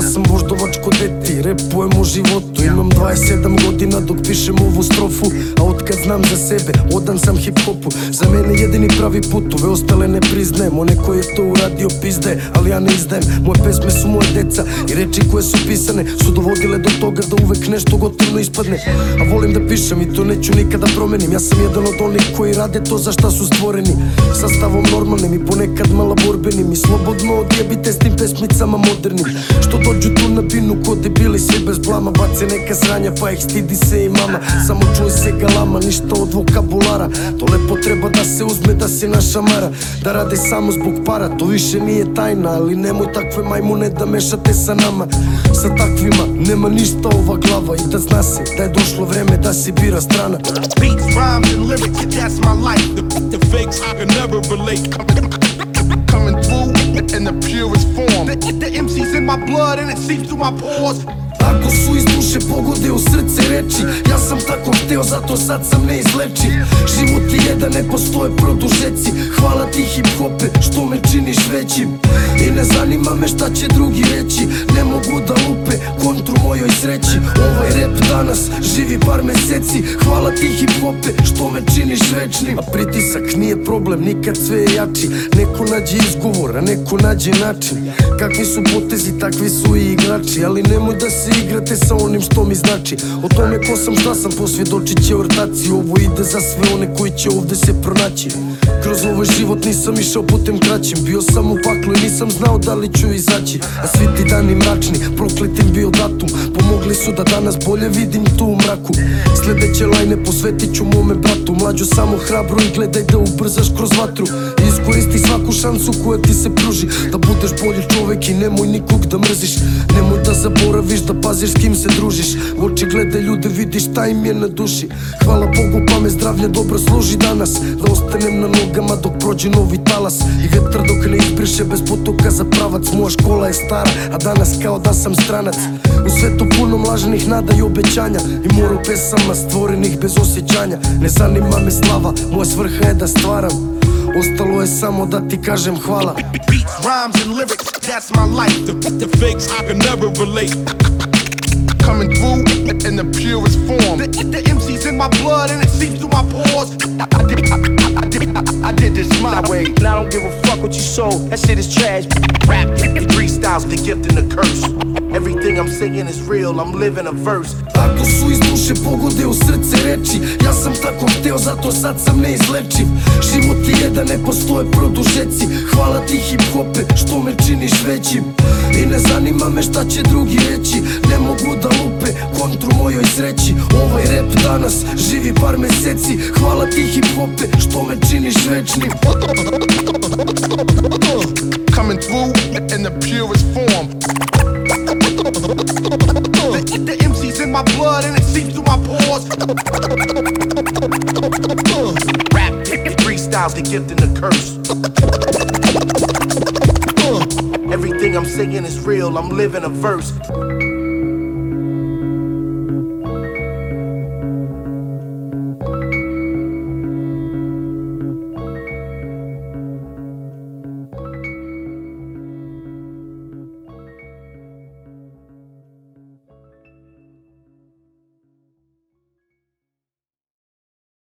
Ja sam voždovačko deti, repujem o životu. Imam 27 godina dok pišem ovu strofu, a otkad znam za sebe, odan sam hip-hopu. Za mene jedini pravi put, ove ostale ne priznajem. One koje je to uradio pizde, ali ja ne izdajem. Moje pesme su moje deca i reči koje su pisane su dovodile do toga da uvek nešto gotivno ispadne. A volim da pišem i to neću nikada promenim. Ja sam jedan od onih koji rade to za šta su stvoreni, sa stavom normalnim i ponekad malo borbenim. I slobodno odjebite s tim pesmicama modernim, što dođu tu na binu ko debili, svi bez blama. Bace neka sranja pa ih stidi se i mama. Samo čuje se galama, ništa od vokabulara. To lepo treba da se uzme, da se naša mara. Da rade samo zbog para, to više nije tajna. Ali nemoj takve majmune da mešate sa nama. Sa takvima nema ništa ova glava. I da zna se da je došlo vreme da se bira strana. Beats, rhymes and lyrics, that's my life. The fakes I can never relate. Coming through in the purest form. The MC's in my blood and it seeps through my pores. Ako su iz duše pogode u srce reči, ja sam tako hteo, zato sad sam neizlečiv. Život je jedan, ne postoje produžeci. Hvala ti hip-hope što me činiš većim. I ne zanima me šta će drugi reći. Ne mogu da lupe kontru mojoj sreći. Ovaj rap danas živi par meseci. Hvala ti hip-hope što me činiš večnim. A pritisak nije problem, nikad sve je jači. Neko nađe izgovor, a neko nađe način. Kakvi su potezi, takvi su i igrači. Ali nemoj da se igrate sa onim što mi znači. O tome ko sam, šta sam, posvjedočit će ortaci. Ovo ide za sve one koji će ovde se pronaći. Kroz ovaj život nisam išao putem kraćim. Bio sam u paklu i nisam znao da li ću izaći. A svi ti dani mračni, prokletim bio datum, pomogli su da danas bolje vidim tu u mraku. Sledeće lajne posvetit ću mome bratu. Mlađu samo hrabro i gledaj da ubrzaš kroz vatru. Iskoristi svaku šansu koja ti se pruži, da budeš bolji čovek i nemoj nikog da mrziš. Nemoj da zaboraviš da paziš s kim se družiš. U oči gledaj ljude, vidiš šta im je na duši. Hvala Bogu pa me zdravlje dobro služi danas. Da ostanem na nogama dok prođe novi talas. I vetar dok ne izbriše bez potoka za pravac. Moja škola je stara, a danas kao da sam stranac. U svetu punom lažnih nada i obećanja. I moru pesama stvorenih bez osjećanja. Ne zanima me slava, moja svrha je da stvaram. Ostalo je samo da ti kažem hvala. Beats, rhymes and lyrics, that's my life. The fakes I can never relate. Coming through in the purest form. The MC's in my blood and it seeps through my pores. I did this my way. And I don't give a fuck what you sold. That shit is trash. Rap, freestyles, the gift and the curse. Everything I'm saying is real, I'm living a verse. Ako su iz duše pogode u srce reči, ja sam tako hteo, zato sad sam neizlečiv. Život je jedan, ne postoje produžeci. Hvala ti hip-hope što me činiš većim. I ne zanima me šta će drugi reći. Ne mogu da lupe kontru mojoj sreći. Ovaj rap danas živi par meseci. Hvala ti hip-hope što me činiš večnim. Coming through in the purest form. The MC's in my blood and it seeps through my pores. Rap, freestyles, the gift and the curse. Everything I'm saying is real, I'm living a verse.